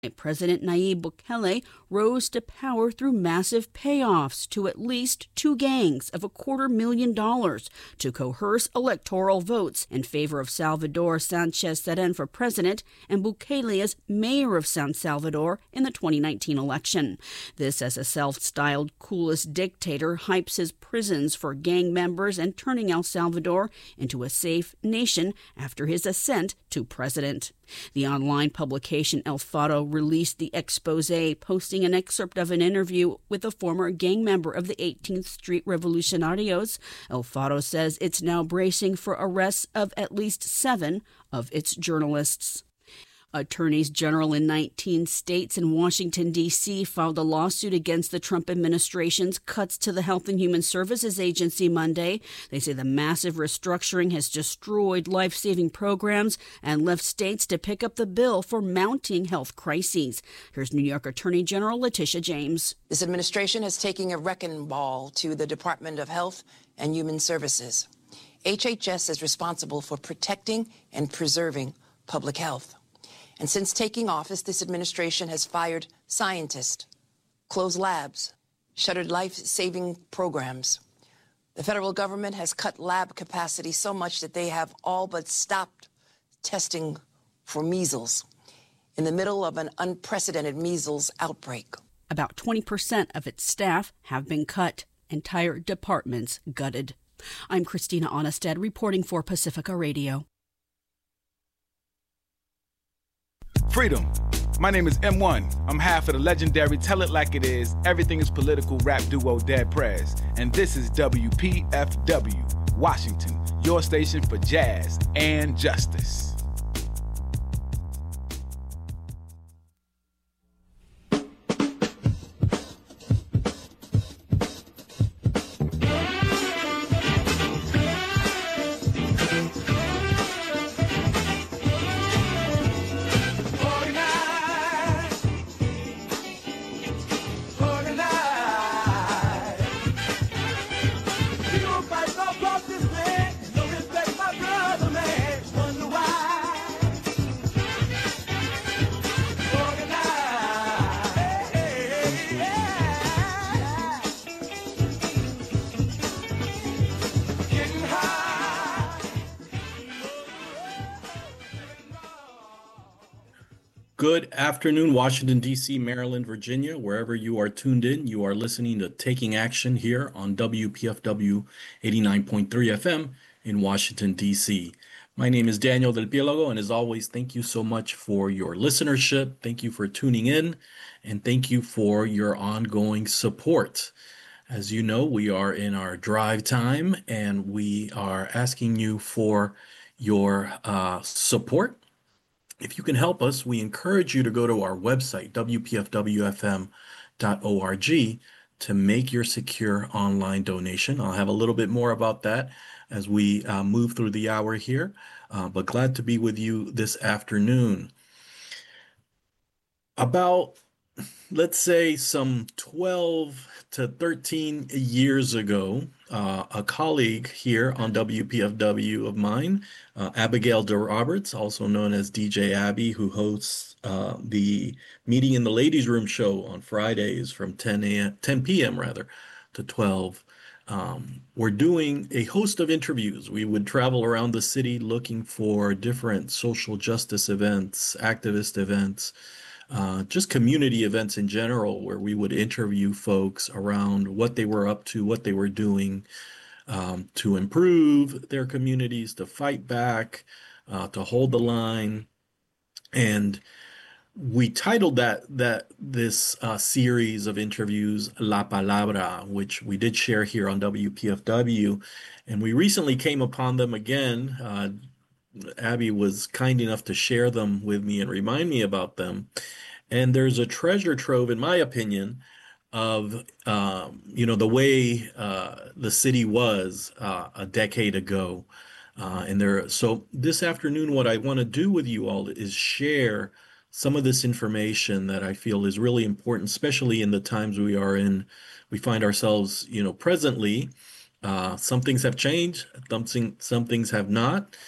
President Nayib Bukele rose to power through massive payoffs to at least two gangs of $250,000 to coerce electoral votes in favor of Salvador Sanchez Cerén for president and Bukele as mayor of San Salvador in the 2019 election. This as a self-styled coolest dictator hypes his prisons for gang members and turning El Salvador into a safe nation after his ascent to president. The online publication El Faro released the expose, posting an excerpt of an interview with a former gang member of the 18th Street Revolucionarios. El Faro says it's now bracing for arrests of at least 7 of its journalists. Attorneys general in 19 states and Washington, D.C. filed a lawsuit against the Trump administration's cuts to the Health and Human Services Agency Monday. They say the massive restructuring has destroyed life-saving programs and left states to pick up the bill for mounting health crises. Here's New York Attorney General Letitia James. This administration is taking a wrecking ball to the Department of Health and Human Services. HHS is responsible for protecting and preserving public health. And since taking office, this administration has fired scientists, closed labs, shuttered life-saving programs. The federal government has cut lab capacity so much that they have all but stopped testing for measles in the middle of an unprecedented measles outbreak. About 20% of its staff have been cut, entire departments gutted. I'm Christina Onestad reporting for Pacifica Radio. Freedom. My name is M1. I'm half of the legendary Tell It Like It Is, Everything is Political rap duo Dead Prez. And this is WPFW, Washington, your station for jazz and justice. Good afternoon, Washington, D.C., Maryland, Virginia. Wherever you are tuned in, you are listening to Taking Action here on WPFW 89.3 FM in Washington, D.C. My name is Daniel Del Piélago, and as always, thank you so much for your listenership. Thank you for tuning in, and thank you for your ongoing support. As you know, we are in our drive time, and we are asking you for your support. If you can help us, we encourage you to go to our website, wpfwfm.org, to make your secure online donation. I'll have a little bit more about that as we move through the hour here, but glad to be with you this afternoon. About, let's say, some 12 to 13 years ago, a colleague here on WPFW of mine, Abigail DeRoberts, also known as DJ Abby, who hosts the Meeting in the Ladies' Room show on Fridays from 10 p.m. to 12. We're doing a host of interviews. We would travel around the city looking for different social justice events, activist events, just community events in general, where we would interview folks around what they were up to, what they were doing to improve their communities, to fight back, to hold the line. And we titled this series of interviews La Palabra, which we did share here on WPFW. And we recently came upon them again. Abby was kind enough to share them with me and remind me about them. And there's a treasure trove, in my opinion, of the way the city was a decade ago. So this afternoon, what I want to do with you all is share some of this information that I feel is really important, especially in the times we find ourselves, presently. Some things have changed, some things have not.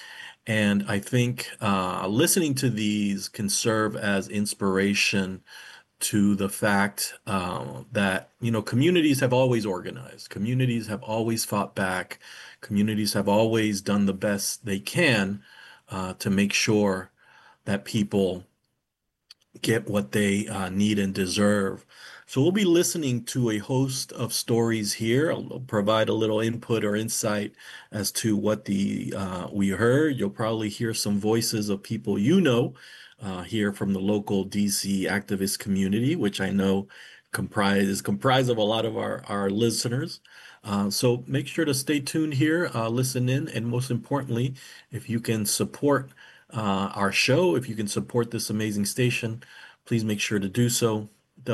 And I think listening to these can serve as inspiration to the fact that, communities have always organized, communities have always fought back, communities have always done the best they can to make sure that people get what they need and deserve. So we'll be listening to a host of stories here. I'll provide a little input or insight as to what we heard. You'll probably hear some voices of people here from the local DC activist community, which I know is comprised of a lot of our listeners. So make sure to stay tuned here, listen in, and most importantly, if you can support our show, if you can support this amazing station, please make sure to do so.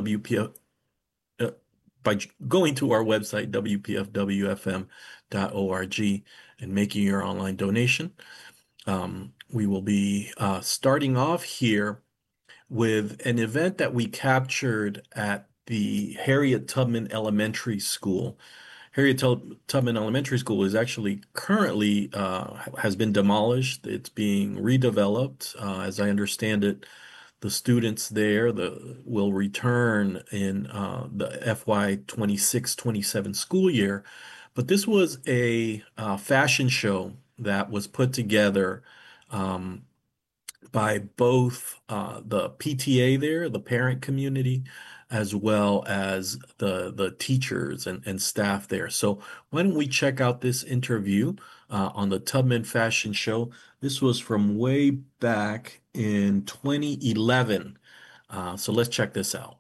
By going to our website, wpfwfm.org, and making your online donation. We will be starting off here with an event that we captured at the Harriet Tubman Elementary School. Harriet Tubman Elementary School is actually currently has been demolished. It's being redeveloped. As I understand it, the students there will return in the FY 26-27 school year. But this was a fashion show that was put together by both the PTA there, the parent community, as well as the teachers and staff there. So why don't we check out this interview on the Tubman Fashion Show. This was from way back in 2011. So let's check this out.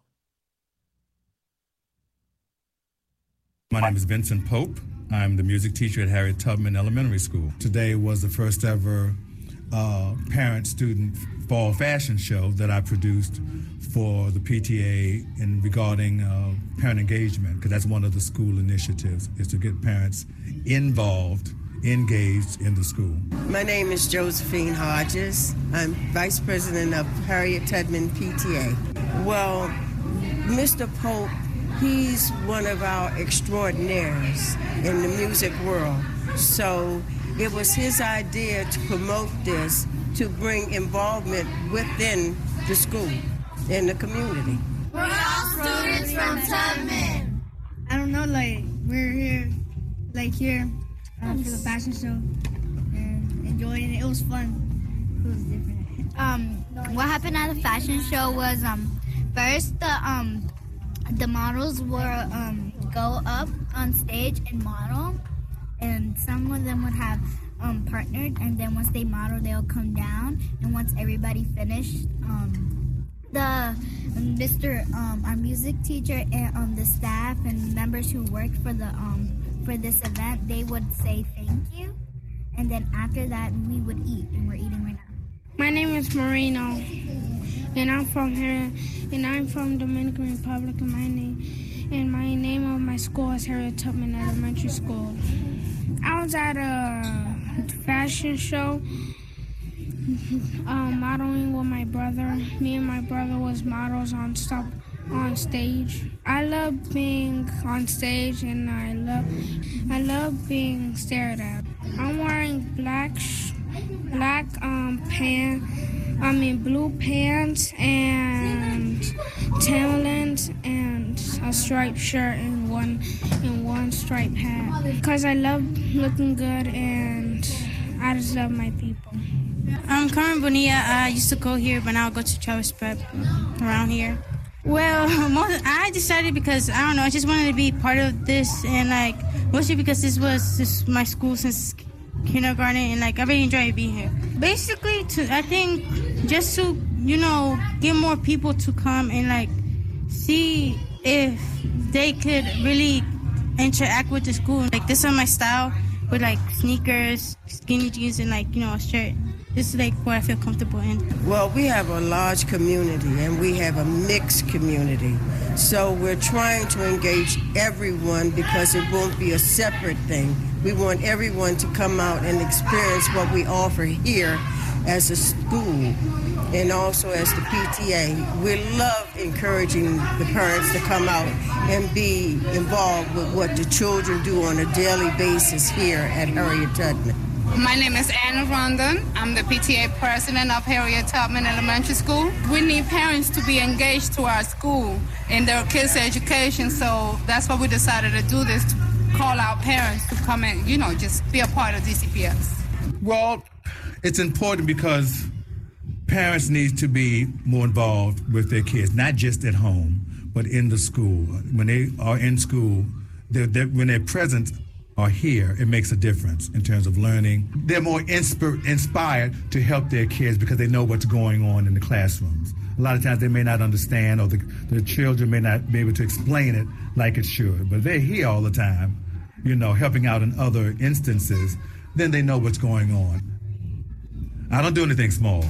My name is Vincent Pope. I'm the music teacher at Harriet Tubman Elementary School. Today was the first ever parent-student fall fashion show that I produced for the PTA regarding parent engagement, because that's one of the school initiatives, is to get parents involved, engaged in the school. My name is Josephine Hodges. I'm Vice President of Harriet Tubman PTA. Well, Mr. Pope, he's one of our extraordinaires in the music world. So it was his idea to promote this, to bring involvement within the school, in the community. We're all students from Tubman. I don't know, we're here, for the fashion show and enjoying it. It was fun. It was different. What happened at the fashion show was first the models were go up on stage and model, and some of them would have partnered, and then once they model, they'll come down, and once everybody finished, our music teacher and the staff and members who worked for this event, they would say thank you, and then after that we would eat, and we're eating right now. My name is Marino, and I'm from here, and I'm from Dominican Republic, and my name of my school is Harriet Tubman Elementary School. I was at a fashion show, modeling with my brother. Me and my brother was models on stage. I love being on stage, and I love being stared at. I'm wearing blue pants and Timberlands and a striped shirt and one striped hat. Because I love looking good, and I just love my people. I'm Carmen Bonilla. I used to go here, but now I go to Travis Prep around here. Well, I decided because, I don't know, I just wanted to be part of this, and mostly because this was my school since kindergarten, and I really enjoy being here. Basically, I think just to, get more people to come and see if they could really interact with the school. This is my style with sneakers, skinny jeans, and a shirt. This is what I feel comfortable in. Well, we have a large community, and we have a mixed community. So we're trying to engage everyone because it won't be a separate thing. We want everyone to come out and experience what we offer here as a school and also as the PTA. We love encouraging the parents to come out and be involved with what the children do on a daily basis here at Harriet Tubman. My name is Anna Rondon. I'm the PTA president of Harriet Tubman Elementary School. We need parents to be engaged to our school in their kids' education, so that's why we decided to do this, to call out parents to come and, just be a part of DCPS. Well, it's important because parents need to be more involved with their kids, not just at home, but in the school. When they are in school, when their present are here, it makes a difference in terms of learning. They're more inspired to help their kids because they know what's going on in the classrooms. A lot of times they may not understand, or the children may not be able to explain it like it should, but they're here all the time, helping out in other instances, then they know what's going on. I don't do anything small.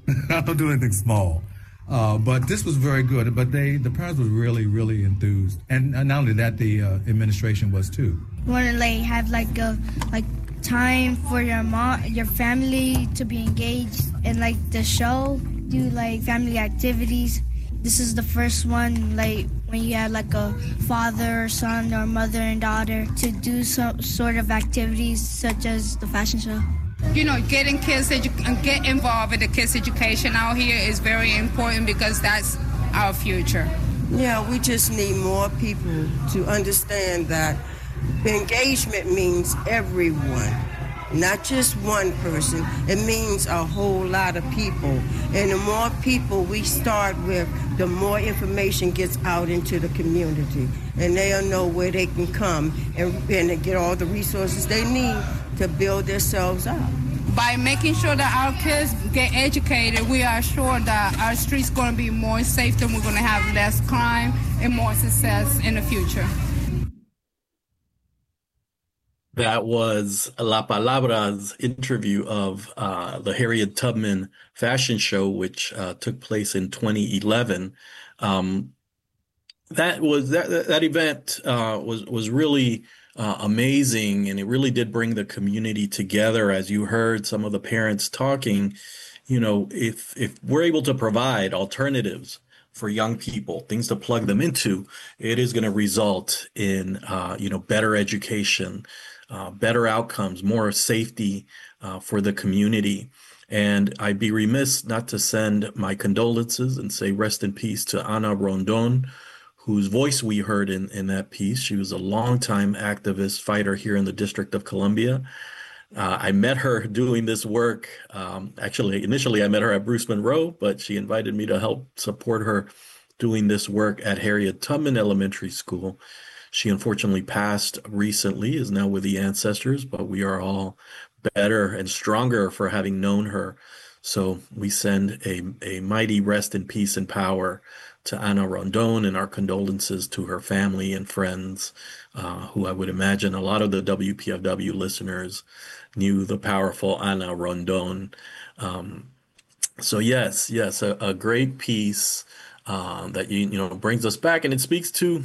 But this was very good. But the parents were really, really enthused, and not only that, the administration was too. You want to have time for your family to be engaged in the show, do family activities. This is the first one when you have a father, son, or mother and daughter to do some sort of activities such as the fashion show. Getting kids get involved in the kids' education out here is very important because that's our future. Yeah, we just need more people to understand that engagement means everyone, not just one person. It means a whole lot of people. And the more people we start with, the more information gets out into the community. And they'll know where they can come and get all the resources they need to build themselves up. By making sure that our kids get educated, we are sure that our streets going to be more safe, and we're going to have less crime and more success in the future. That was La Palabra's interview of the Harriet Tubman fashion show, which took place in 2011. That event was really amazing, and it really did bring the community together. As you heard some of the parents talking, if we're able to provide alternatives for young people, things to plug them into, it is going to result in better education, better outcomes, more safety for the community. And I'd be remiss not to send my condolences and say rest in peace to Ana Rondon, whose voice we heard in that piece. She was a longtime activist fighter here in the District of Columbia. I met her doing this work. Initially I met her at Bruce Monroe, but she invited me to help support her doing this work at Harriet Tubman Elementary School. She unfortunately passed recently, is now with the ancestors, but we are all better and stronger for having known her. So we send a mighty rest in peace and power to Ana Rondon, and our condolences to her family and friends, who I would imagine a lot of the WPFW listeners knew the powerful Ana Rondon. So yes, a great piece that brings us back, and it speaks to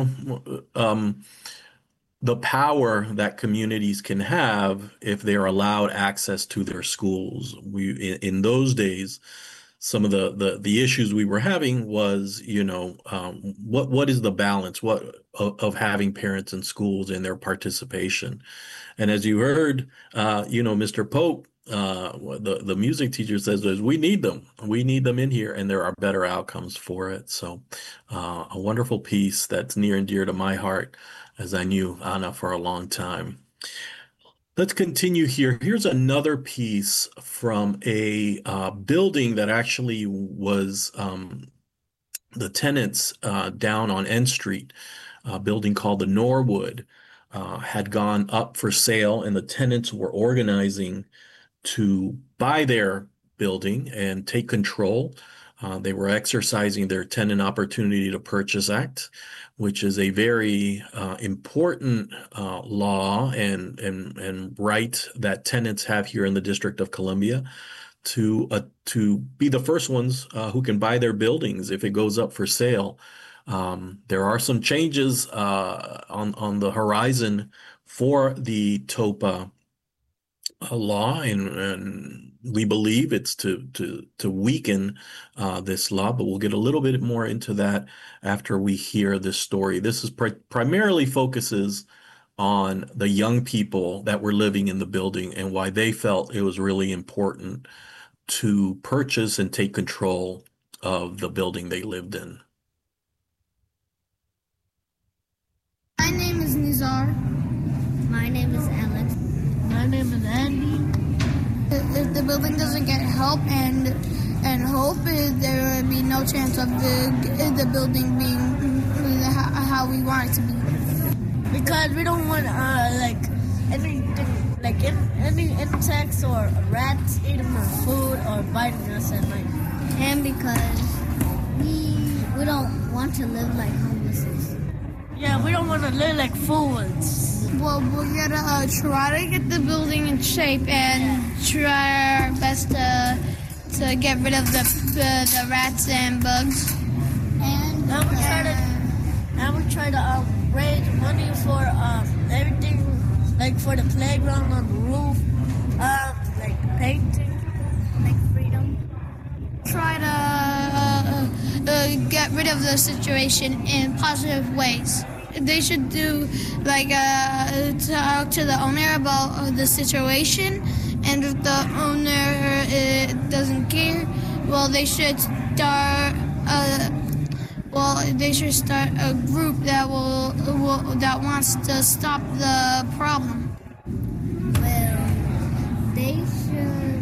the power that communities can have if they are allowed access to their schools. In those days, some of the issues we were having was, what is the balance of having parents in schools and their participation? And as you heard, Mr. Pope, the music teacher says, we need them in here, and there are better outcomes for it. So a wonderful piece that's near and dear to my heart, as I knew Ana for a long time. Let's continue here. Here's another piece from a building that actually was the tenants down on N Street, a building called the Norwood, had gone up for sale, and the tenants were organizing to buy their building and take control. They were exercising their Tenant Opportunity to Purchase Act, which is a very important law and right that tenants have here in the District of Columbia to be the first ones who can buy their buildings if it goes up for sale. There are some changes on the horizon for the TOPA law, and we believe it's to weaken this law, but we'll get a little bit more into that after we hear this story. This is primarily focuses on the young people that were living in the building and why they felt it was really important to purchase and take control of the building they lived in. My name is Nizar. My name is Alex. My name is Andy. If the building doesn't get help and hope, there will be no chance of the building being how we want it to be. Because we don't want anything like any insects or rats eating our food or biting us at night. And because we don't want to live like homelesses. Yeah, we don't want to live like fools. Well, we're gonna try to get the building in shape and try our best to get rid of the rats and bugs. And we try to raise money for everything, like for the playground on the roof, like painting, like freedom. Try to get rid of the situation in positive ways. They should do talk to the owner about the situation, and if the owner doesn't care, well, they should start. They should start a group that that wants to stop the problem. Well, they should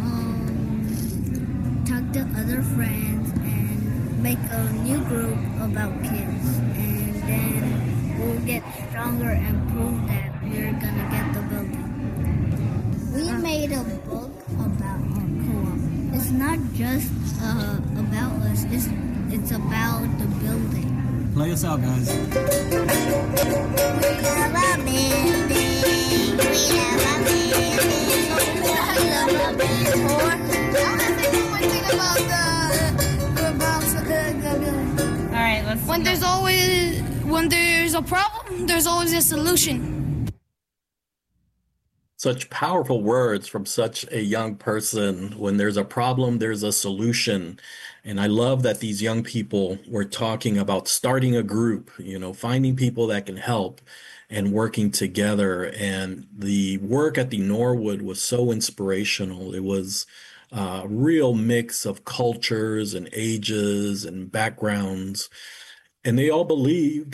talk to other friends and make a new group about kids, and then we'll get stronger and prove that we're gonna get the building. We made a book about our co-op. It's not just about us. It's about the building. Play us out, guys. We love our building. We love our building. We love our building. All right, let's. When there's a problem, there's always a solution. Such powerful words from such a young person. When there's a problem, there's a solution. And I love that these young people were talking about starting a group, finding people that can help and working together. And the work at the Norwood was so inspirational. It was a real mix of cultures and ages and backgrounds. And they all believed,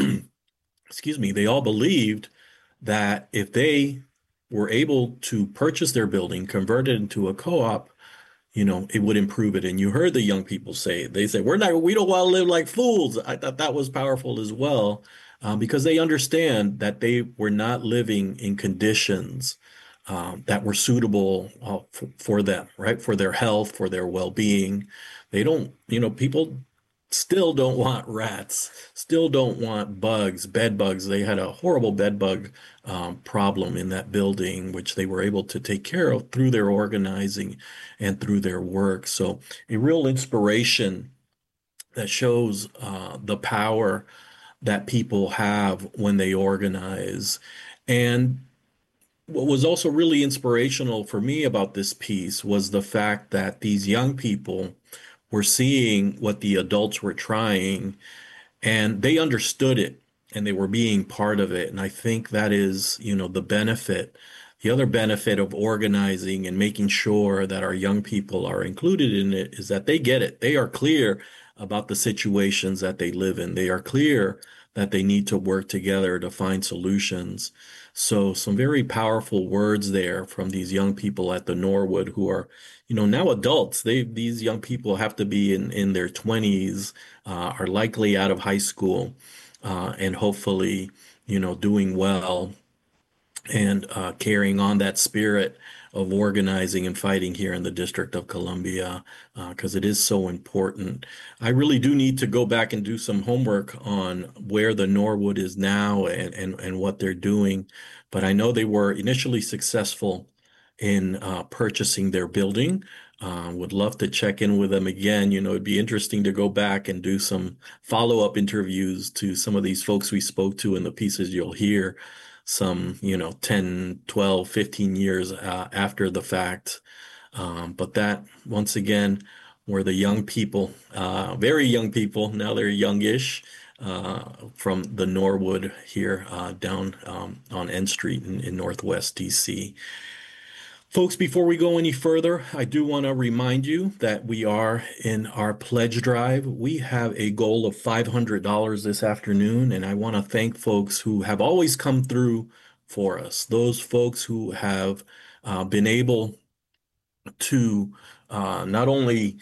they all believed that if they were able to purchase their building, convert it into a co-op, it would improve it. And you heard the young people they said, we don't want to live like fools. I thought that was powerful as well, because they understand that they were not living in conditions that were suitable for them, right? For their health, for their well-being. They don't, people still don't want rats, still don't want bugs, bed bugs. They had a horrible bed bug problem in that building, which they were able to take care of through their organizing and through their work. So a real inspiration that shows the power that people have when they organize. And what was also really inspirational for me about this piece was the fact that these young people were seeing what the adults were trying, and they understood it, and they were being part of it. And I think that is, the benefit. The other benefit of organizing and making sure that our young people are included in it is that they get it. They are clear about the situations that they live in. They are clear that they need to work together to find solutions. So some very powerful words there from these young people at the Norwood who are, now adults. These young people have to be in their 20s, are likely out of high school, and hopefully, doing well and carrying on that spirit of organizing and fighting here in the District of Columbia, because it is so important. I really do need to go back and do some homework on where the Norwood is now and what they're doing. But I know they were initially successful in purchasing their building. Would love to check in with them again. It'd be interesting to go back and do some follow-up interviews to some of these folks we spoke to in the pieces you'll hear some, 10, 12, 15 years after the fact. But that, once again, were the young people, very young people. Now they're youngish, from the Norwood here down on N Street in Northwest DC. Folks, before we go any further, I do want to remind you that we are in our pledge drive. We have a goal of $500 this afternoon, and I want to thank folks who have always come through for us. Those folks who have been able to not only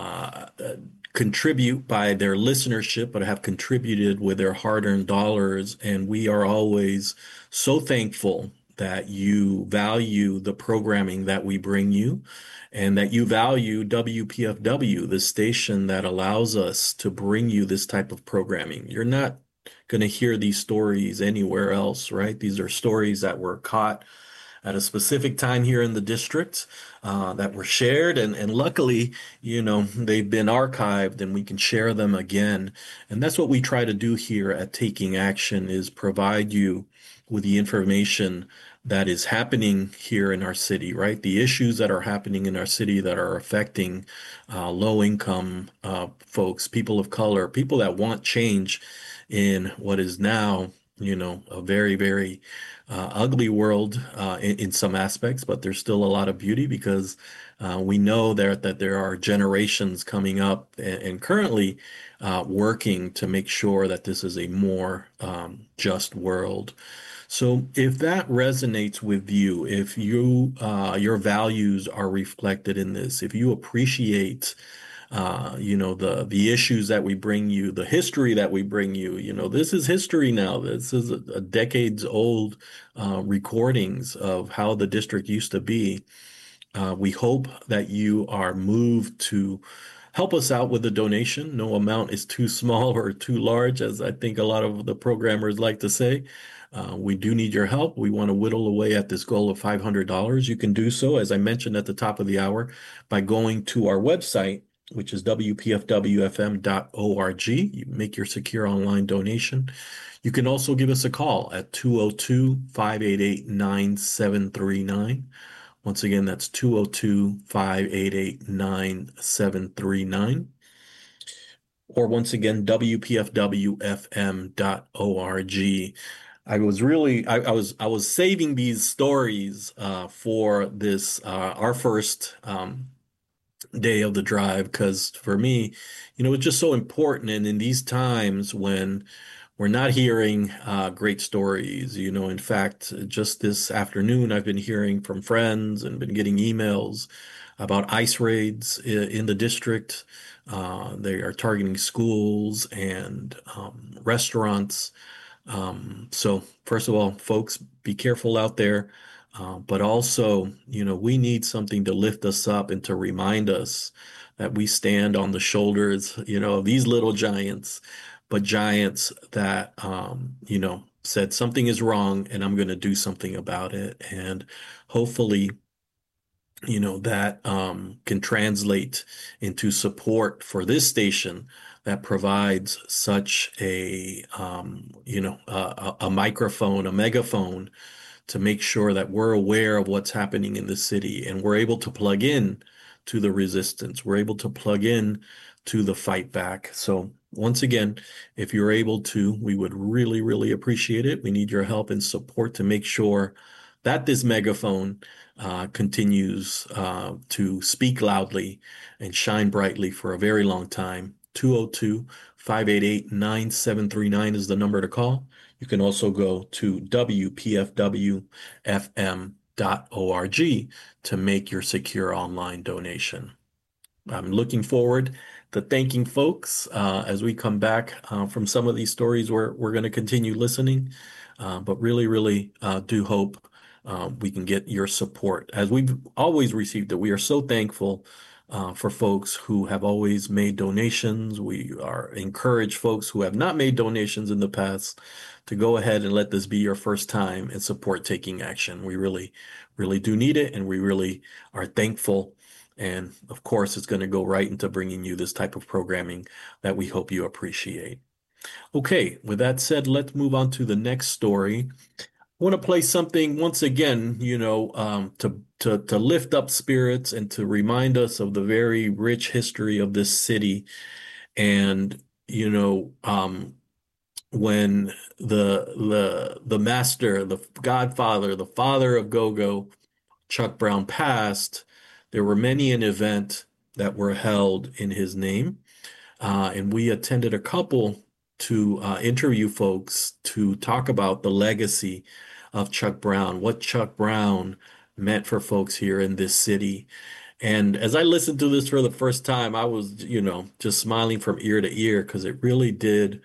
contribute by their listenership, but have contributed with their hard-earned dollars. And we are always so thankful that you value the programming that we bring you and that you value WPFW, the station that allows us to bring you this type of programming. You're not going to hear these stories anywhere else, right? These are stories that were caught at a specific time here in the district that were shared. And luckily, they've been archived and we can share them again. And that's what we try to do here at Taking Action, is provide you with the information that is happening here in our city, right? The issues that are happening in our city that are affecting low-income folks, people of color, people that want change in what is now, a very, very ugly world in some aspects, but there's still a lot of beauty because we know that there are generations coming up and currently working to make sure that this is a more just world. So if that resonates with you, if your values are reflected in this, if you appreciate the issues that we bring you, the history that we bring you, this is history now. This is a decades old recordings of how the district used to be. We hope that you are moved to help us out with a donation. No amount is too small or too large, as I think a lot of the programmers like to say. We do need your help. We want to whittle away at this goal of $500. You can do so, as I mentioned at the top of the hour, by going to our website, which is wpfwfm.org. You make your secure online donation. You can also give us a call at 202-588-9739. Once again, that's 202-588-9739. Or once again, wpfwfm.org. I was saving these stories for this our first day of the drive, because for me, it's just so important. And in these times when we're not hearing great stories, in fact, just this afternoon, I've been hearing from friends and been getting emails about ICE raids in the district. They are targeting schools and restaurants. So first of all, folks, be careful out there. But also, we need something to lift us up and to remind us that we stand on the shoulders, of these little giants, but giants that, said something is wrong and I'm going to do something about it. And hopefully, that can translate into support for this station that provides such a microphone, a megaphone, to make sure that we're aware of what's happening in the city and we're able to plug in to the resistance. We're able to plug in to the fight back. So once again, if you're able to, we would really, really appreciate it. We need your help and support to make sure that this megaphone continues to speak loudly and shine brightly for a very long time. 202-588-9739 is the number to call. You can also go to wpfwfm.org to make your secure online donation. I'm looking forward to thanking folks as we come back from some of these stories. We're going to continue listening, but really, really do hope we can get your support. As we've always received it, we are so thankful for folks who have always made donations. We are encourage folks who have not made donations in the past to go ahead and let this be your first time and support Taking Action. We really, really do need it, and we really are thankful. And of course, it's going to go right into bringing you this type of programming that we hope you appreciate. Okay, with that said, let's move on to the next story. I want to play something once again, to lift up spirits and to remind us of the very rich history of this city. And, when the master, the godfather, the father of go-go, Chuck Brown, passed, there were many an event that were held in his name. And we attended a couple to interview folks to talk about the legacy of Chuck Brown, what Chuck Brown meant for folks here in this city. And as I listened to this for the first time, I was, just smiling from ear to ear, because it really did,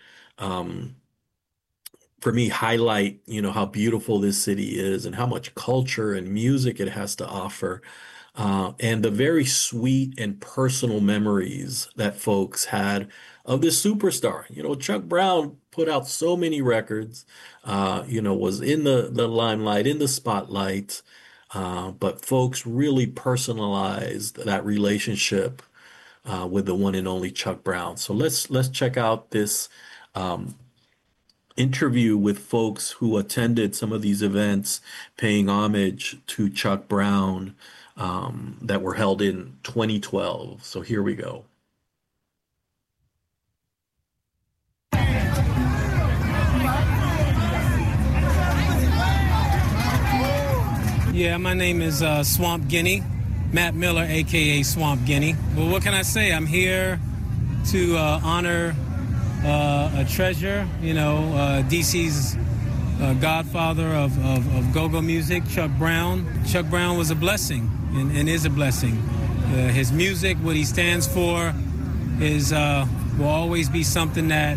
for me, highlight, how beautiful this city is and how much culture and music it has to offer. And the very sweet and personal memories that folks had of this superstar. Chuck Brown put out so many records, was in the limelight, in the spotlight, but folks really personalized that relationship with the one and only Chuck Brown. So let's check out this interview with folks who attended some of these events paying homage to Chuck Brown that were held in 2012. So here we go. Yeah, my name is Swamp Guinea, Matt Miller, a.k.a. Swamp Guinea. Well, what can I say? I'm here to honor a treasure, DC's godfather of go-go music, Chuck Brown. Chuck Brown was a blessing and is a blessing. His music, what he stands for, will always be something that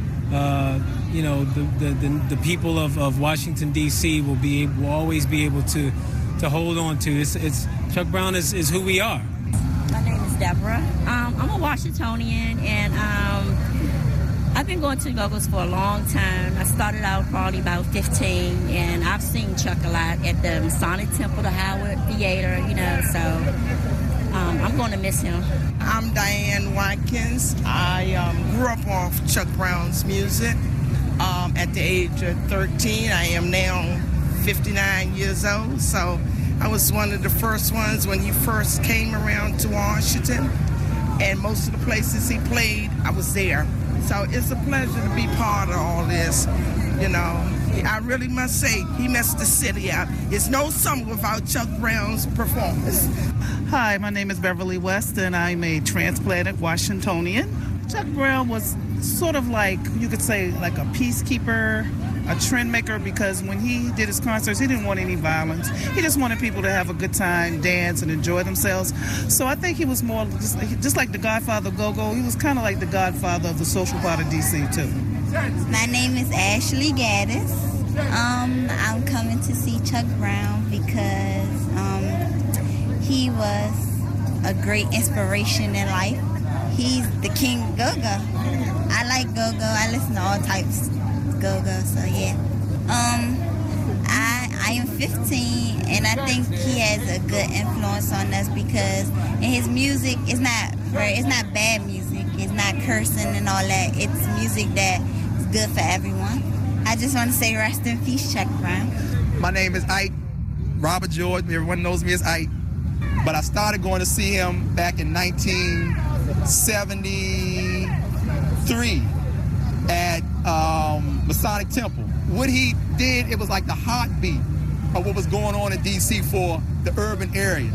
the people of Washington D.C. will always be able to hold on to. It's Chuck Brown is who we are. My name is Deborah. I'm a Washingtonian, and I've been going to go-go's for a long time. I started out probably about 15, and I've seen Chuck a lot at the Masonic Temple, the Howard Theater, so I'm going to miss him. I'm Diane Watkins. I grew up off Chuck Brown's music at the age of 13. I am now 59 years old, so I was one of the first ones when he first came around to Washington, and most of the places he played, I was there. So it's a pleasure to be part of all this. I really must say, he messed the city up. It's no summer without Chuck Brown's performance. Hi, my name is Beverly West, and I'm a transplanted Washingtonian. Chuck Brown was sort of like, you could say, like a peacekeeper, a trend maker, because when he did his concerts, he didn't want any violence. He just wanted people to have a good time, dance, and enjoy themselves. So I think he was more just like the godfather of go-go. He was kind of like the godfather of the social part of D.C., too. My name is Ashley Gaddis. I'm coming to see Chuck Brown because he was a great inspiration in life. He's the king of go-go. I like go-go. I listen to all types of go-go, so yeah. I am 15, and I think he has a good influence on us because in his music, it's not bad music. It's not cursing and all that. It's music that is good for everyone. I just want to say rest in peace, Chuck Brown. My name is Ike, Robert George. Everyone knows me as Ike. But I started going to see him back in 1973 at Masonic Temple. What he did, it was like the heartbeat of what was going on in D.C. for the urban area,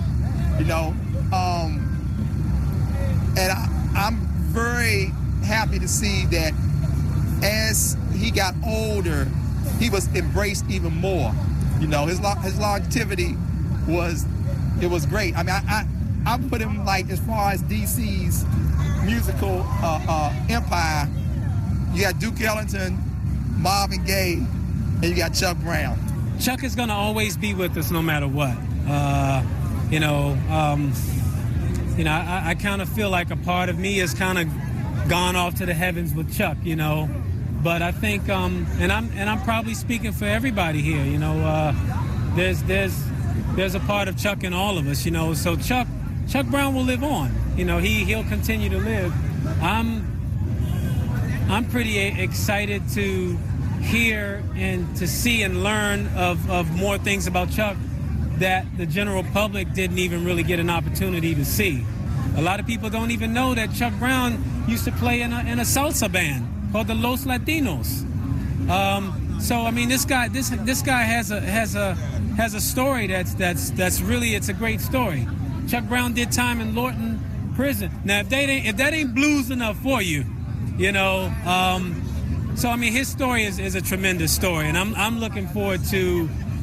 And I'm very happy to see that as he got older, he was embraced even more. His longevity was great. I mean, I put him like as far as DC's musical empire. You got Duke Ellington, Marvin Gaye, and you got Chuck Brown. Chuck is gonna always be with us no matter what. I kind of feel like a part of me has kind of gone off to the heavens with Chuck, But I think, and I'm probably speaking for everybody here, there's a part of Chuck in all of us, So Chuck Brown will live on, he'll continue to live. I'm pretty excited to hear and to see and learn of more things about Chuck that the general public didn't even really get an opportunity to see. A lot of people don't even know that Chuck Brown used to play in a salsa band called the Los Latinos. So I mean, this guy has a story that's really, it's a great story. Chuck Brown did time in Lorton Prison. Now, if that ain't blues enough for you, you know. So I mean, his story is a tremendous story, and I'm looking forward to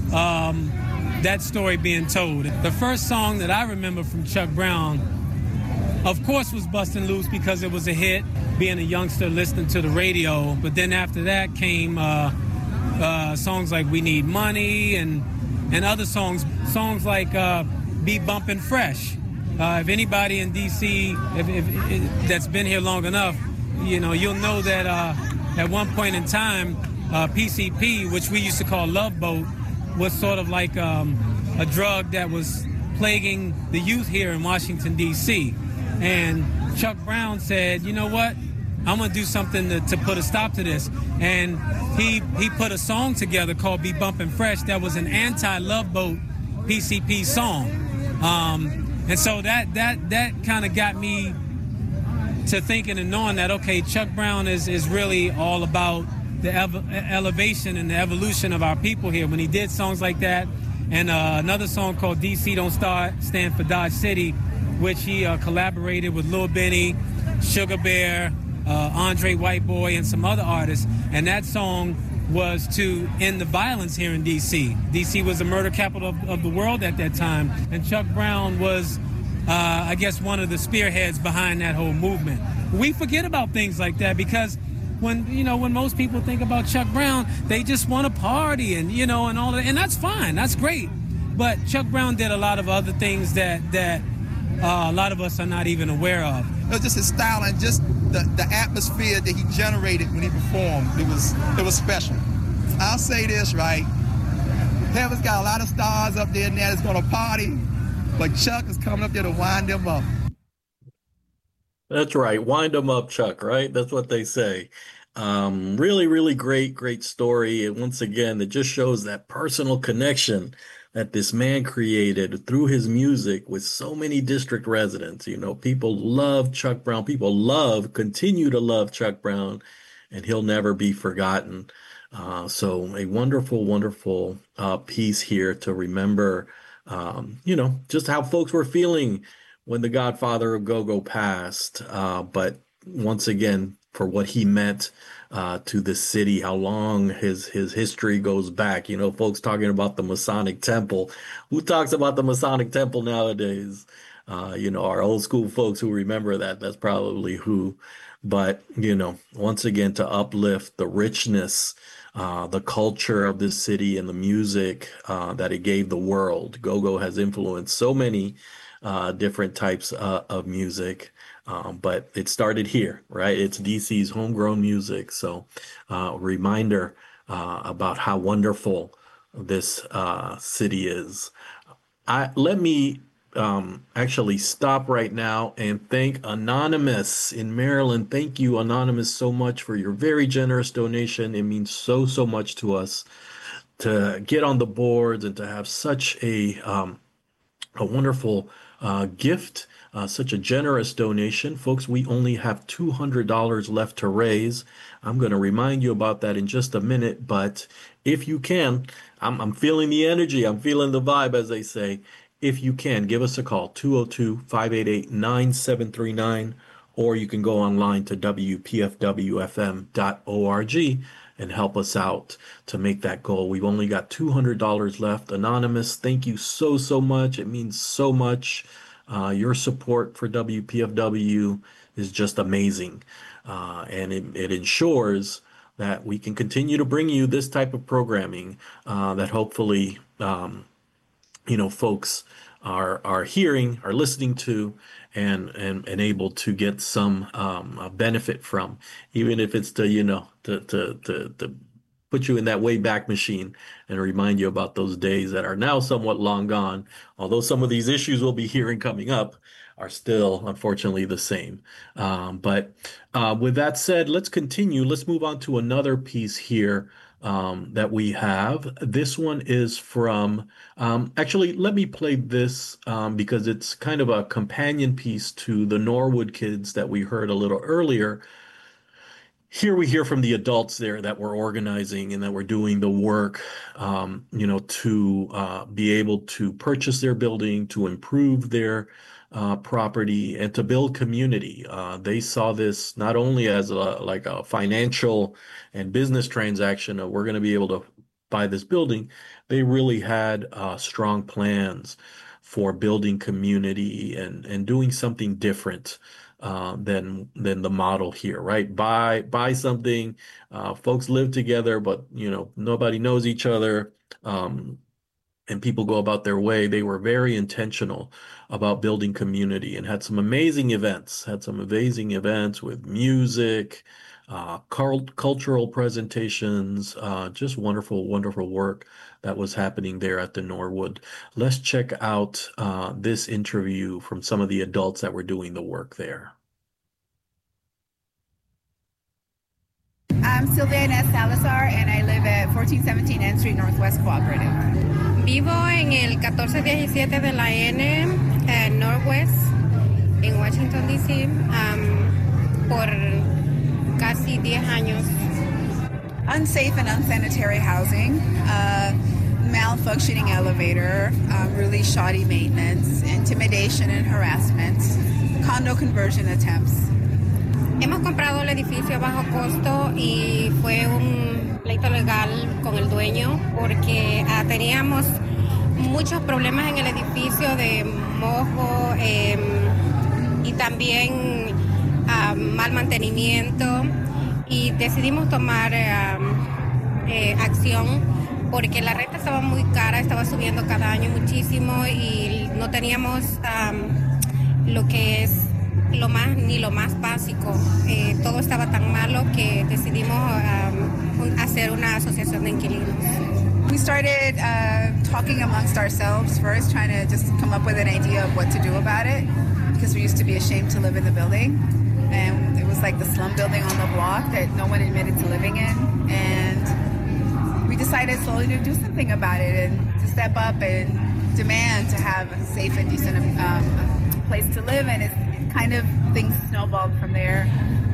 that story being told. The first song that I remember from Chuck Brown, of course, was Bustin' Loose, because it was a hit, being a youngster listening to the radio. But then after that came songs like We Need Money and other songs like Be Bumpin' Fresh. If anybody in D.C. if that's been here long enough, you know, you'll know that at one point in time, PCP, which we used to call Love Boat, was sort of like a drug that was plaguing the youth here in Washington, D.C. And Chuck Brown said, you know what, I'm going to do something to put a stop to this. And he put a song together called Be Bumpin' Fresh that was an anti-Love Boat PCP song. And so that kind of got me to thinking and knowing that, okay, Chuck Brown is really all about the elevation and the evolution of our people here. When he did songs like that, and another song called DC Don't Stand for Dodge City, which he collaborated with Lil Benny, Sugar Bear, Andre Whiteboy, and some other artists. And that song was to end the violence here in D.C. D.C. was the murder capital of the world at that time. And Chuck Brown was, I guess, one of the spearheads behind that whole movement. We forget about things like that because when most people think about Chuck Brown, they just want to party and, you know, and all that. And that's fine. That's great. But Chuck Brown did a lot of other things that a lot of us are not even aware of. It was just his style and just the atmosphere that he generated when he performed. It was special. I'll say this, right? Heaven's got a lot of stars up there now that's going to party, but Chuck is coming up there to wind them up. That's right. Wind them up, Chuck, right? That's what they say. Really, really great story. And once again, it just shows that personal connection that this man created through his music with so many district residents. You know, people love Chuck Brown. People continue to love Chuck Brown, and he'll never be forgotten. So a wonderful piece here to remember, just how folks were feeling when the godfather of go-go passed. But once again, for what he meant to the city, how long his history goes back. You know, folks talking about the Masonic Temple. Who talks about the Masonic Temple nowadays? Our old school folks who remember that's probably who. But, once again, to uplift the richness, the culture of this city and the music that it gave the world. Go-go has influenced so many different types of music. But it started here, right? It's DC's homegrown music. So reminder about how wonderful this city is. Let me actually stop right now and thank Anonymous in Maryland. Thank you, Anonymous, so much for your very generous donation. It means so much to us to get on the boards and to have such a wonderful gift. Such a generous donation. Folks, we only have $200 left to raise. I'm going to remind you about that in just a minute, but if you can, I'm feeling the energy, I'm feeling the vibe, as they say. If you can, give us a call, 202-588-9739, or you can go online to WPFWFM.org and help us out to make that goal. We've only got $200 left. Anonymous, thank you so much. It means so much. Your support for WPFW is just amazing. And it ensures that we can continue to bring you this type of programming that hopefully, folks are hearing, are listening to, and able to get some benefit from, even if it's to put you in that way back machine and remind you about those days that are now somewhat long gone, although some of these issues we'll be hearing coming up are still, unfortunately, the same. But with that said, let's continue. Let's move on to another piece here that we have. This one is from, actually, let me play this because it's kind of a companion piece to the Norwood Kids that we heard a little earlier. here we hear from the adults there that were organizing and that were doing the work, to be able to purchase their building, to improve their property, and to build community. They saw this not only as a financial and business transaction of we're going to be able to buy this building. They really had strong plans for building community and doing something different than the model here, right? Buy something, folks live together, but nobody knows each other, and people go about their way. They were very intentional about building community and had some amazing events. With music, cultural presentations, just wonderful, wonderful work that was happening there at the Norwood. Let's check out this interview from some of the adults that were doing the work there. I'm Sylvia Inés Salazar, and I live at 1417 N Street Northwest Cooperative. Vivo en el 1417 de la N, Northwest, en Washington, D.C., por casi 10 años. Unsafe and unsanitary housing, malfunctioning elevator, really shoddy maintenance, intimidation and harassment, condo conversion attempts. Hemos comprado el edificio a bajo costo y fue un pleito legal con el dueño porque teníamos muchos problemas en el edificio de mojo y también mal mantenimiento, y decidimos tomar acción porque la renta estaba muy cara, estaba subiendo cada año muchísimo y no teníamos lo que es lo más básico. Todo estaba tan malo que decidimos hacer una asociación de inquilinos. We started talking amongst ourselves first, trying to just come up with an idea of what to do about it, because we used to be ashamed to live in the building, and it was like the slum building on the block that no one admitted to living in, and we decided slowly to do something about it and to step up and demand to have a safe and decent place to live, and kind of things snowballed from there.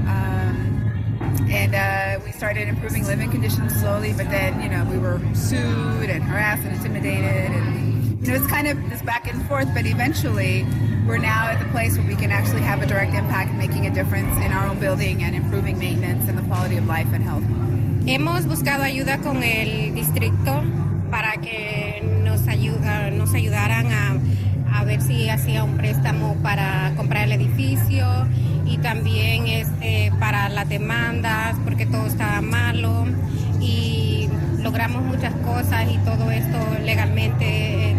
And we started improving living conditions slowly, but then, we were sued and harassed and intimidated. And, it's kind of this back and forth, but eventually we're now at the place where we can actually have a direct impact, making a difference in our own building and improving maintenance and the quality of life and health. Hemos buscado ayuda con el distrito para que nos ayudaran a ver si hacía un préstamo para comprar el edificio y también para las demandas porque todo estaba malo, y logramos muchas cosas y todo esto legalmente.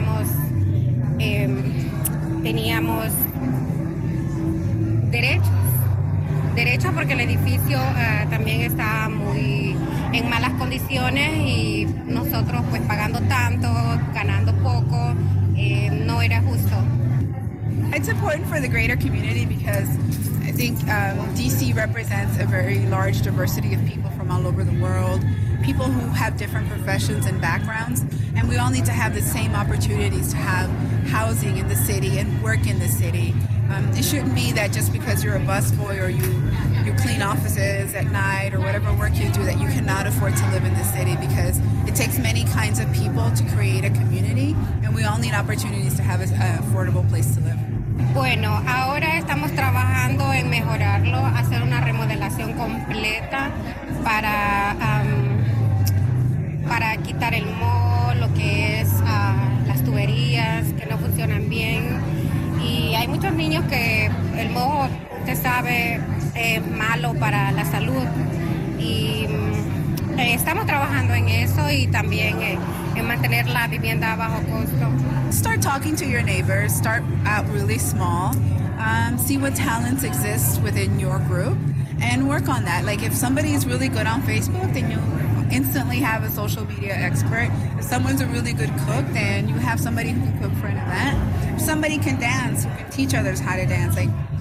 Teníamos derechos porque el edificio también estaba muy en malas condiciones y nosotros pues pagando tanto, ganando poco, no era justo. It's important for the greater community because I think DC represents a very large diversity of people from all over the world, people who have different professions and backgrounds, and we all need to have the same opportunities to have housing in the city and work in the city. It shouldn't be that just because you're a busboy or you clean offices at night or whatever work you do that you cannot afford to live in the city, because it takes many kinds of people to create a community, and we all need opportunities to have an affordable place to live. Bueno, ahora estamos trabajando en mejorarlo, hacer una remodelación completa para quitar el moho, lo que es las tuberías que no funcionan bien. Y hay muchos niños que el moho, usted sabe, es malo para la salud. Y estamos trabajando en eso y también en mantener la vivienda a bajo costo. Start talking to your neighbors, start out really small, see what talents exist within your group, and work on that. Like if somebody is really good on Facebook, then you instantly have a social media expert. If someone's a really good cook, then you have somebody who can cook for an event. If somebody can dance, who can teach others how to dance. Like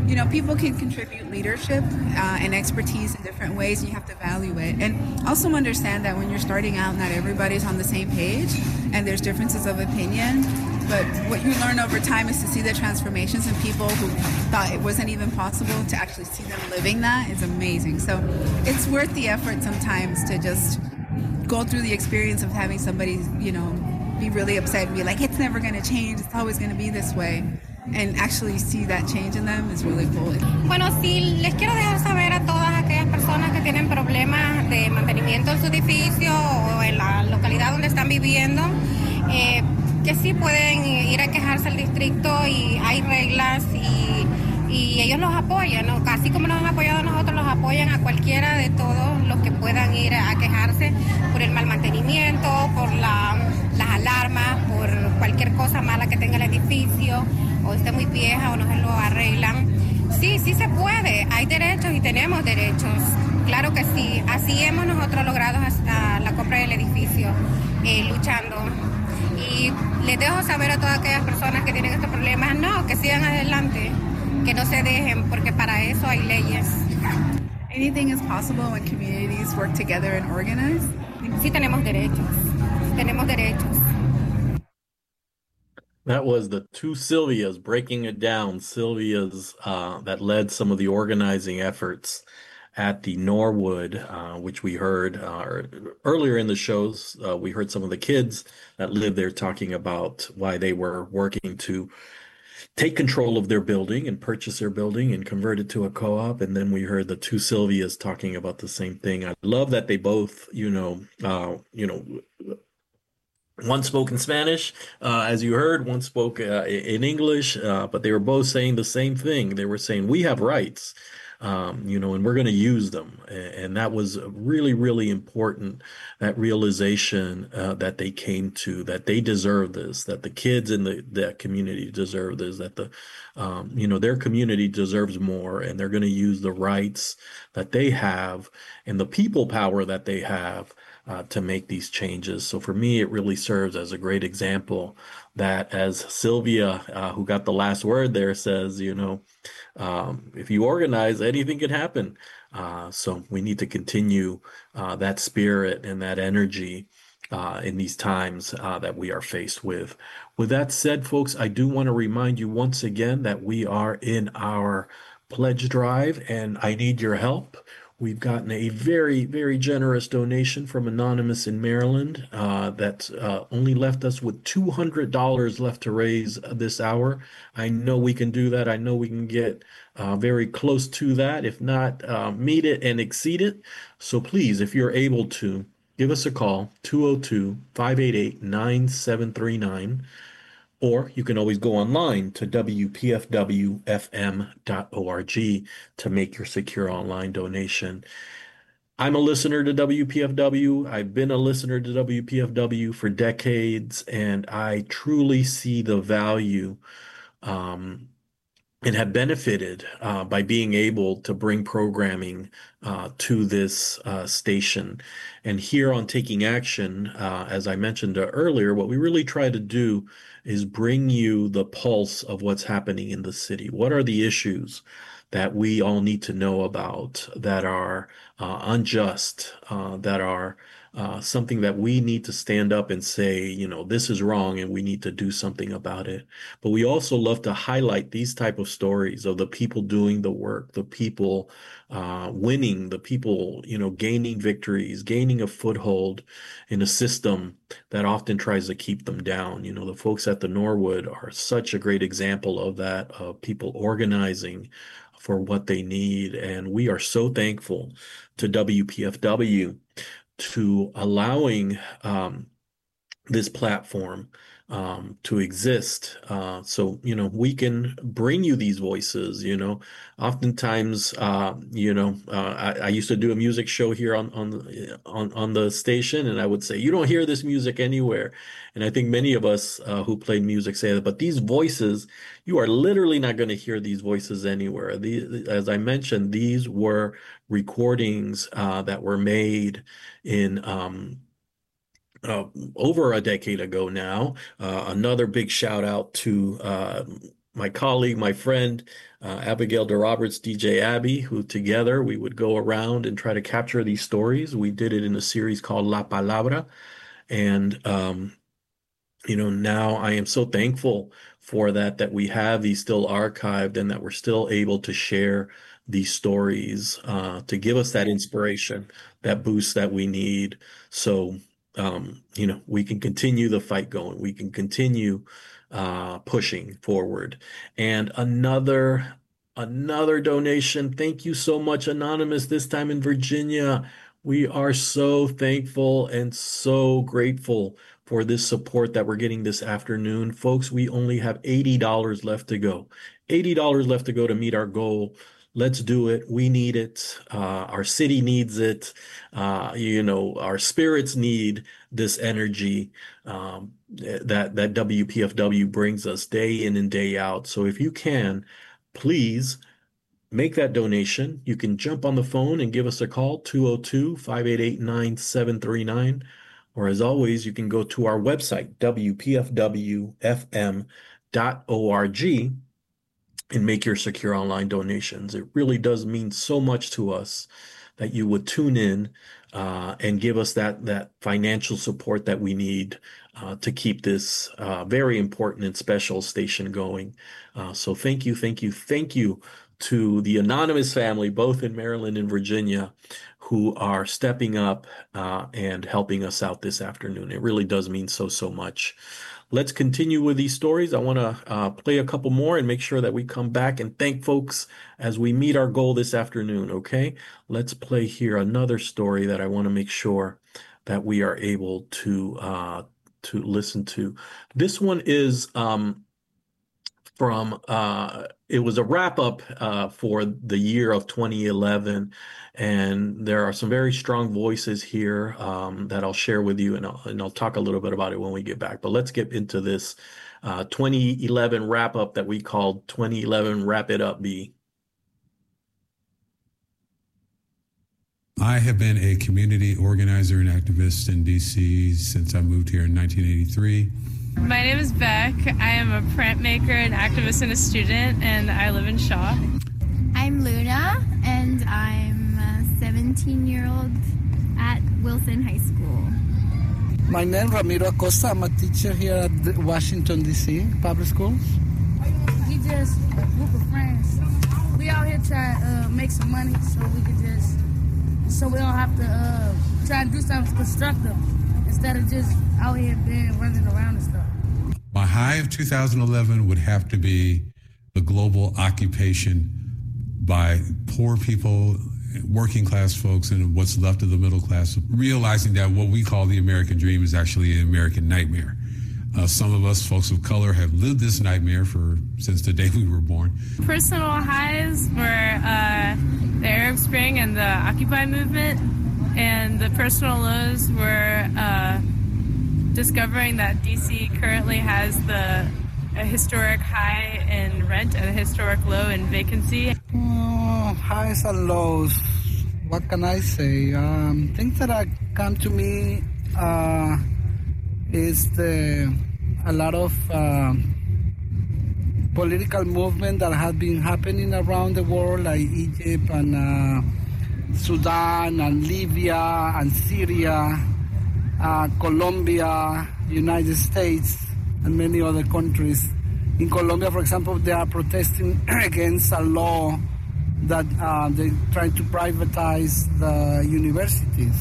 people can contribute leadership and expertise in different ways, and you have to value it. And also understand that when you're starting out, not everybody's on the same page, and there's differences of opinion. But what you learn over time is to see the transformations in people who thought it wasn't even possible, to actually see them living that is amazing. So it's worth the effort sometimes to just go through the experience of having somebody, be really upset and be like, it's never going to change, it's always going to be this way. And actually see that change in them is really cool. Bueno, sí, les quiero dejar saber a todas aquellas personas que tienen problemas de mantenimiento en su edificio o en la localidad donde están viviendo, que sí pueden ir a quejarse al distrito y hay reglas y ellos los apoyan, ¿no? Así como nos han apoyado a nosotros, los apoyan a cualquiera de todos los que puedan ir a quejarse por el mal mantenimiento, por las alarmas, por cualquier cosa mala que tenga el edificio, o esté muy vieja o no se lo arreglan. Sí, sí se puede, hay derechos y tenemos derechos, claro que sí. Así hemos nosotros logrado hasta la compra del edificio, luchando. Y les dejo saber a todas aquellas personas que tienen estos problemas, no, que sigan adelante, que no se dejen, porque para eso hay leyes. Anything is possible when communities work together and organize. Sí tenemos derechos, tenemos derechos. That was the two Sylvias breaking it down. Sylvia's that led some of the organizing efforts at the Norwood, which we heard earlier in the shows. We heard some of the kids that live there talking about why they were working to take control of their building and purchase their building and convert it to a co-op. And then we heard the two Sylvias talking about the same thing. I love that they both, one spoke in Spanish, as you heard, one spoke in English, but they were both saying the same thing. They were saying, we have rights, and we're going to use them. And that was really, really important, that realization that they came to, that they deserve this, that the kids in the community deserve this, that their community deserves more, and they're going to use the rights that they have and the people power that they have to make these changes. So for me, it really serves as a great example that, as Sylvia, who got the last word there, says, if you organize, anything can happen. So we need to continue that spirit and that energy in these times that we are faced with. With that said, folks, I do want to remind you once again that we are in our pledge drive, and I need your help. We've gotten a very, very generous donation from Anonymous in Maryland that only left us with $200 left to raise this hour. I know we can do that. I know we can get very close to that, if not meet it and exceed it. So please, if you're able to, give us a call, 202-588-9739. Or you can always go online to WPFWFM.org to make your secure online donation. I'm a listener to WPFW. I've been a listener to WPFW for decades, and I truly see the value and have benefited by being able to bring programming to this station. And here on Taking Action, as I mentioned earlier, what we really try to do is bring you the pulse of what's happening in the city. What are the issues that we all need to know about that are unjust, that are something that we need to stand up and say, this is wrong and we need to do something about it. But we also love to highlight these type of stories of the people doing the work, the people winning, the people, gaining victories, gaining a foothold in a system that often tries to keep them down. The folks at the Norwood are such a great example of that, of people organizing for what they need. And we are so thankful to WPFW to allowing this platform to exist. So, we can bring you these voices, oftentimes, I used to do a music show here on the station, and I would say, you don't hear this music anywhere. And I think many of us who play music say that, but these voices, you are literally not going to hear these voices anywhere. As I mentioned, these were recordings that were made in over a decade ago now. Another big shout out to my colleague, my friend, Abigail DeRoberts, DJ Abby, who together we would go around and try to capture these stories. We did it in a series called La Palabra. And, now I am so thankful for that we have these still archived and that we're still able to share these stories to give us that inspiration, that boost that we need. So, we can continue the fight going. We can continue pushing forward. And another donation. Thank you so much, Anonymous, this time in Virginia. We are so thankful and so grateful for this support that we're getting this afternoon. Folks, we only have $80 left to go. $80 left to go to meet our goal. Let's do it. We need it. Our city needs it. Our spirits need this energy that WPFW brings us day in and day out. So if you can, please make that donation. You can jump on the phone and give us a call, 202-588-9739. Or as always, you can go to our website, WPFWFM.org, and make your secure online donations. It really does mean so much to us that you would tune in and give us that financial support that we need to keep this very important and special station going. So thank you to the Anonymous family, both in Maryland and Virginia, who are stepping up and helping us out this afternoon. It really does mean so much. Let's continue with these stories. I want to play a couple more and make sure that we come back and thank folks as we meet our goal this afternoon, okay? Let's play here another story that I want to make sure that we are able to listen to. This one is from it was a wrap up for the year of 2011, and there are some very strong voices here that I'll share with you, and I'll talk a little bit about it when we get back. But let's get into this 2011 wrap up that we called 2011 Wrap It Up B. I have been a community organizer and activist in DC since I moved here in 1983. My name is Beck. I am a printmaker, an activist, and a student, and I live in Shaw. I'm Luna, and I'm a 17-year-old at Wilson High School. My name is Ramiro Acosta. I'm a teacher here at Washington, D.C. public schools. We just a group of friends. We out here trying to make some money so we don't have to try and do something constructive instead of just out here being running around and stuff. My high of 2011 would have to be the global occupation by poor people, working class folks, and what's left of the middle class, realizing that what we call the American dream is actually an American nightmare. Some of us, folks of color, have lived this nightmare since the day we were born. Personal highs were the Arab Spring and the Occupy movement, and the personal lows were discovering that DC currently has a historic high in rent and a historic low in vacancy. Highs and lows. What can I say? Things that have come to me is a lot of political movement that has been happening around the world, like Egypt and Sudan and Libya and Syria, Colombia, United States, and many other countries. In Colombia, for example, they are protesting against a law that they try to privatize the universities.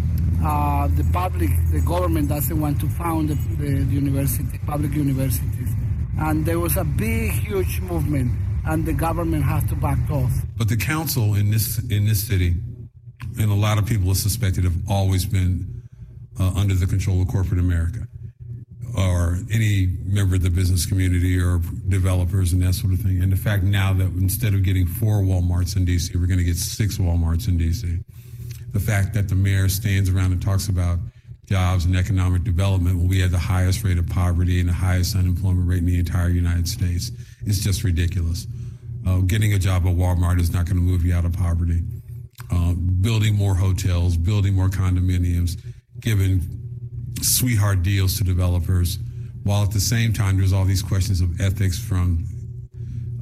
The government doesn't want to found the public universities. And there was a big, huge movement, and the government has to back off. But the council in this city, and a lot of people are suspected, have always been under the control of corporate America, or any member of the business community or developers and that sort of thing. And the fact now that instead of getting 4 Walmarts in DC, we're going to get 6 Walmarts in DC. The fact that the mayor stands around and talks about jobs and economic development when we have the highest rate of poverty and the highest unemployment rate in the entire United States is just ridiculous. Getting a job at Walmart is not going to move you out of poverty. Building more hotels, building more condominiums, giving sweetheart deals to developers, while at the same time there's all these questions of ethics from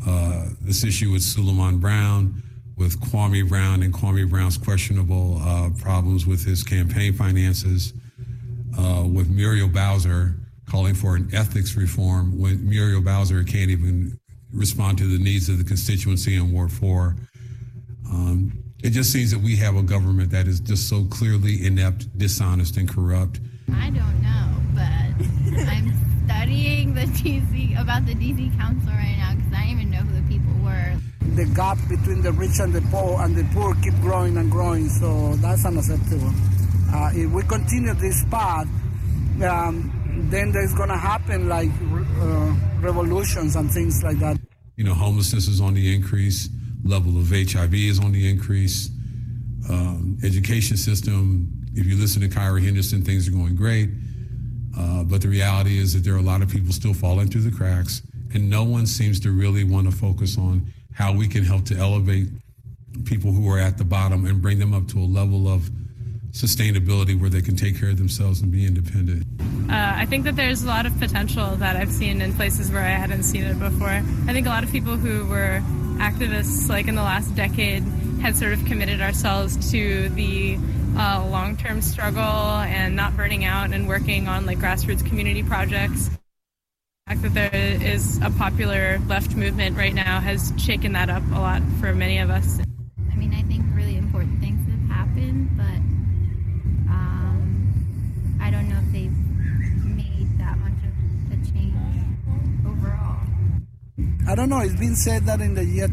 this issue with Suleiman Brown, with Kwame Brown and Kwame Brown's questionable problems with his campaign finances, with Muriel Bowser calling for an ethics reform when Muriel Bowser can't even respond to the needs of the constituency in Ward 4. It just seems that we have a government that is just so clearly inept, dishonest, and corrupt. I don't know, but I'm studying the DC council right now because I didn't even know who the people were. The gap between the rich and the poor keep growing and growing, so that's unacceptable. If we continue this path, then there's going to happen like revolutions and things like that. You know, homelessness is on the increase, level of HIV is on the increase, education system, if you listen to Kyra Henderson, things are going great, but the reality is that there are a lot of people still falling through the cracks, and no one seems to really want to focus on how we can help to elevate people who are at the bottom and bring them up to a level of sustainability where they can take care of themselves and be independent. I think that there's a lot of potential that I've seen in places where I hadn't seen it before. I think a lot of people who were activists like in the last decade had sort of committed ourselves to the long-term struggle and not burning out and working on like grassroots community projects. The fact that there is a popular left movement right now has shaken that up a lot for many of us. I mean, I think really important things have happened, but I don't know if they've made that much of a change overall. I don't know. It's been said that in the year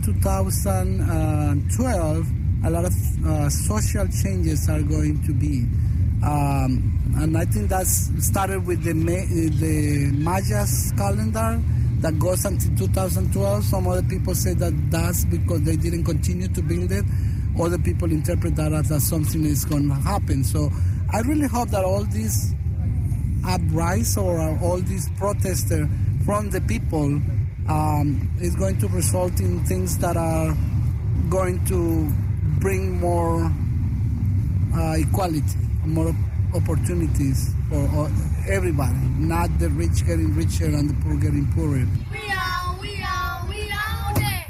2012, a lot of social changes are going to be. And I think that's started with the Maya's calendar that goes until 2012. Some other people say that that's because they didn't continue to build it. Other people interpret that as something is going to happen. So I really hope that all these uprise or all these protesters from the people is going to result in things that are going to bring more equality, more opportunities for everybody, not the rich getting richer and the poor getting poorer. We own it!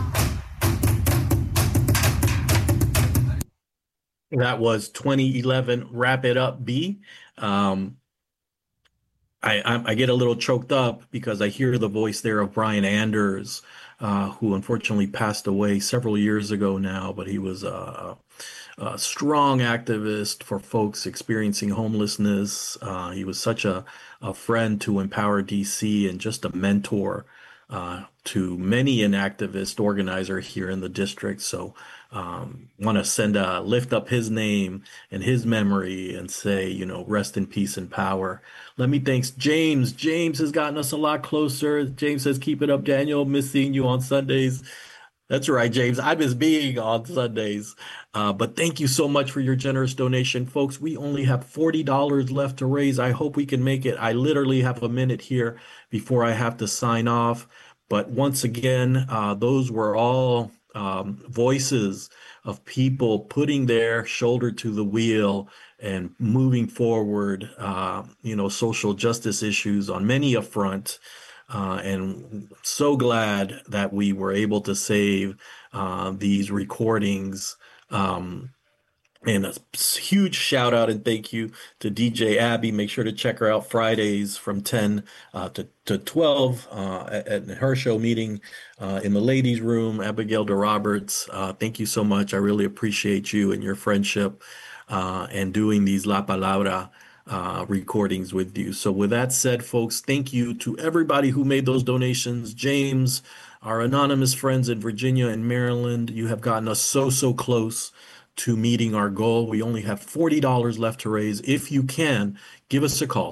That was 2011 Wrap It Up B. I get a little choked up because I hear the voice there of Brian Anders, who unfortunately passed away several years ago now, but he was a strong activist for folks experiencing homelessness. He was such a friend to Empower DC and just a mentor to many an activist organizer here in the district. So want to lift up his name and his memory and say, you know, rest in peace and power. Let me thank James. James has gotten us a lot closer. James says, keep it up, Daniel. Miss seeing you on Sundays. That's right, James. I miss being on Sundays. But thank you so much for your generous donation. Folks, we only have $40 left to raise. I hope we can make it. I literally have a minute here before I have to sign off. But once again, those were all voices of people putting their shoulder to the wheel and moving forward, social justice issues on many a front. And so glad that we were able to save these recordings. And a huge shout out and thank you to DJ Abby. Make sure to check her out Fridays from 10 to 12 at her show meeting in the ladies' room. Abigail DeRoberts, thank you so much. I really appreciate you and your friendship and doing these La Palabra recordings with you. So with that said, folks, thank you to everybody who made those donations. James, our anonymous friends in Virginia and Maryland, you have gotten us so close to meeting our goal. We only have $40 left to raise. If you can, give us a call,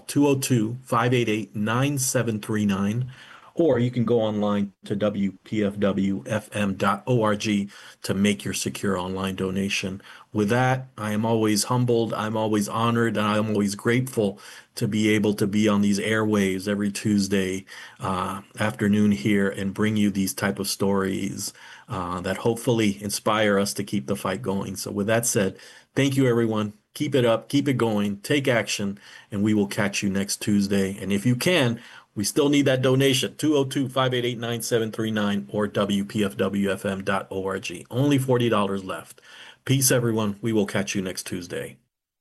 202-588-9739, or you can go online to WPFWFM.org to make your secure online donation. With that, I am always humbled, I'm always honored, and I'm always grateful to be able to be on these airwaves every Tuesday afternoon here and bring you these type of stories that hopefully inspire us to keep the fight going. So with that said, thank you, everyone. Keep it up, keep it going, take action, and we will catch you next Tuesday. And if you can, We still need that donation, 202-588-9739 or WPFWFM.org. Only $40 left. Peace, everyone. We will catch you next Tuesday.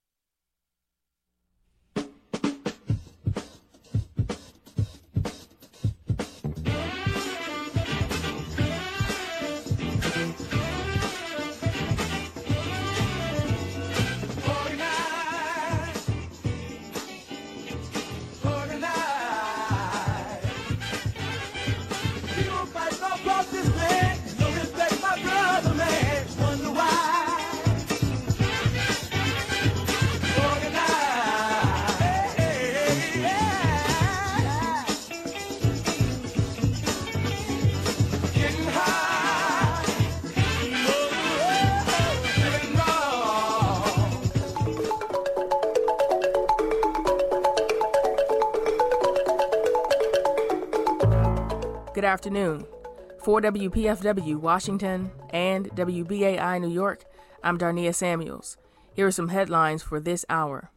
Good afternoon. For WPFW Washington and WBAI New York, I'm Darnia Samuels. Here are some headlines for this hour.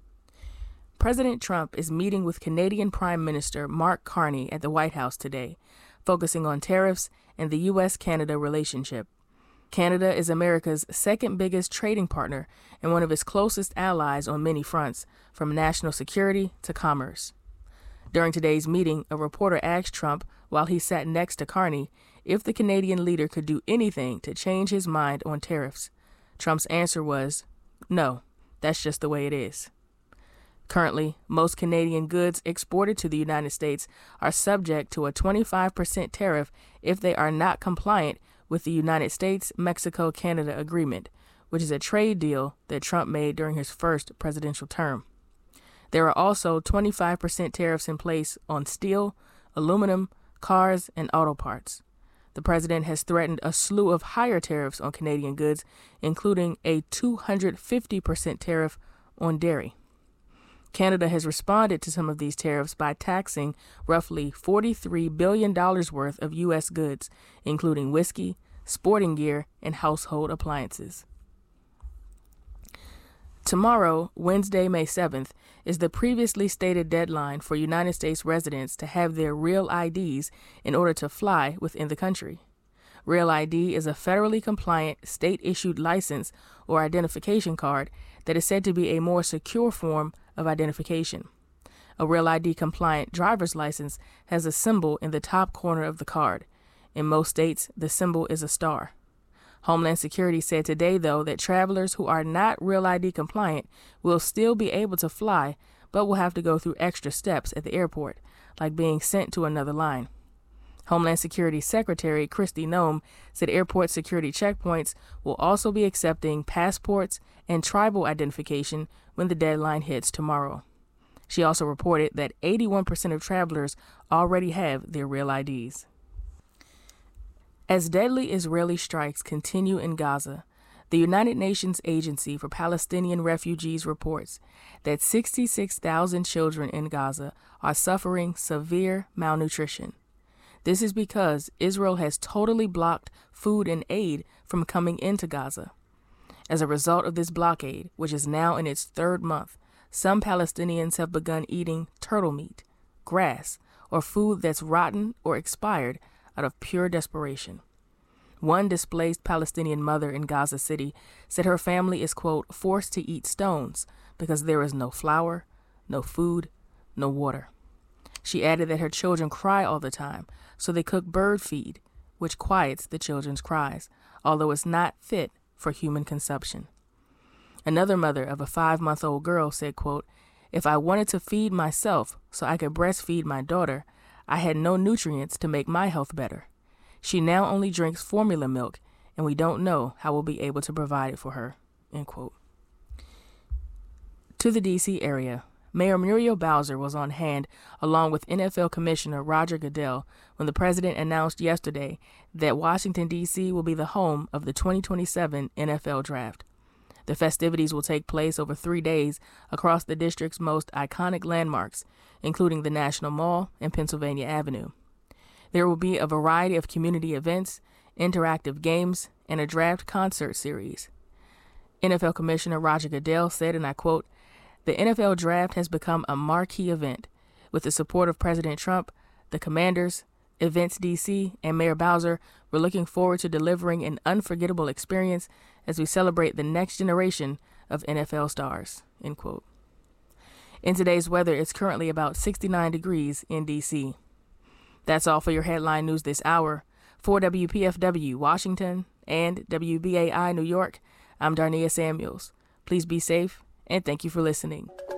President Trump is meeting with Canadian Prime Minister Mark Carney at the White House today, focusing on tariffs and the U.S.-Canada relationship. Canada is America's second biggest trading partner and one of its closest allies on many fronts, from national security to commerce. During today's meeting, a reporter asked Trump, while he sat next to Carney, if the Canadian leader could do anything to change his mind on tariffs. Trump's answer was, no, that's just the way it is. Currently, most Canadian goods exported to the United States are subject to a 25% tariff if they are not compliant with the United States-Mexico-Canada Agreement, which is a trade deal that Trump made during his first presidential term. There are also 25% tariffs in place on steel, aluminum, cars, and auto parts. The president has threatened a slew of higher tariffs on Canadian goods, including a 250% tariff on dairy. Canada has responded to some of these tariffs by taxing roughly $43 billion worth of U.S. goods, including whiskey, sporting gear, and household appliances. Tomorrow, Wednesday, May 7th, is the previously stated deadline for United States residents to have their Real IDs in order to fly within the country. Real ID is a federally compliant, state-issued license or identification card that is said to be a more secure form of identification. A Real ID compliant driver's license has a symbol in the top corner of the card. In most states, the symbol is a star. Homeland Security said today, though, that travelers who are not Real ID compliant will still be able to fly, but will have to go through extra steps at the airport, like being sent to another line. Homeland Security Secretary Kristi Noem said airport security checkpoints will also be accepting passports and tribal identification when the deadline hits tomorrow. She also reported that 81% of travelers already have their Real IDs. As deadly Israeli strikes continue in Gaza, the United Nations Agency for Palestinian Refugees reports that 66,000 children in Gaza are suffering severe malnutrition. This is because Israel has totally blocked food and aid from coming into Gaza. As a result of this blockade, which is now in its third month, some Palestinians have begun eating turtle meat, grass, or food that's rotten or expired out of pure desperation. One displaced Palestinian mother in Gaza City said her family is, quote, forced to eat stones because there is no flour, no food, no water. She added that her children cry all the time, so they cook bird feed, which quiets the children's cries, although it's not fit for human consumption. Another mother of a 5-month-old girl said, quote, if I wanted to feed myself so I could breastfeed my daughter, I had no nutrients to make my health better. She now only drinks formula milk, and we don't know how we'll be able to provide it for her, end quote. To the D.C. area, Mayor Muriel Bowser was on hand along with NFL Commissioner Roger Goodell when the president announced yesterday that Washington, D.C. will be the home of the 2027 NFL Draft. The festivities will take place over 3 days across the district's most iconic landmarks, including the National Mall and Pennsylvania Avenue. There will be a variety of community events, interactive games, and a draft concert series. NFL Commissioner Roger Goodell said, and I quote, the NFL Draft has become a marquee event. With the support of President Trump, the Commanders, Events DC, and Mayor Bowser, we're looking forward to delivering an unforgettable experience as we celebrate the next generation of NFL stars." End quote. In today's weather, it's currently about 69 degrees in D.C. That's all for your headline news this hour. For WPFW Washington and WBAI New York, I'm Darnia Samuels. Please be safe, and thank you for listening.